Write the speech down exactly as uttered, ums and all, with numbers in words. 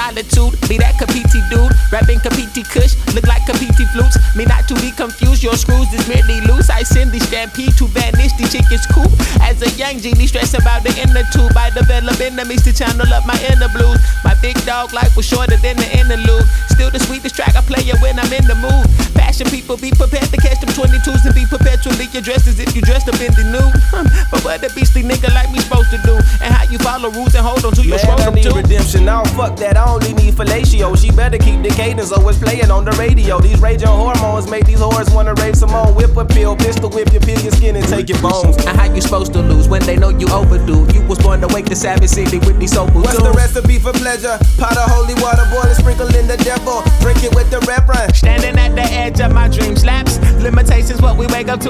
solitude. Be that Kapiti dude, rapping Kapiti Kush, look like Kapiti flutes. Me not to be confused, your screws is merely loose. I send the stampede to banish the chicken's coop. As a young genie, stress about the inner tube. I develop enemies to channel up my inner blues. My big dog life was shorter than the interlude. Still the sweetest track I play it when I'm in the mood. Passion people, be prepared to catch them twenty-twos and be perpetually addressed as if you dressed up in the nude. But what a beastly nigga like me supposed to do, and how you follow rules and hold on to your Man, I need too. redemption, I don't fuck that, I only need fellatio. She better keep the cadence or it's playing on the radio. These raging hormones make these whores wanna raise some more. Whip a pill, pistol whip your peel your skin and take your bones. And how you supposed to lose when they know you overdue? You was born to wake the savage city with these soulful What's tunes. the recipe for pleasure? Pot of holy water, boil and sprinkle in the devil. Drink it with the reverend. Standing at the edge of my dream slaps. Limitations what we wake up to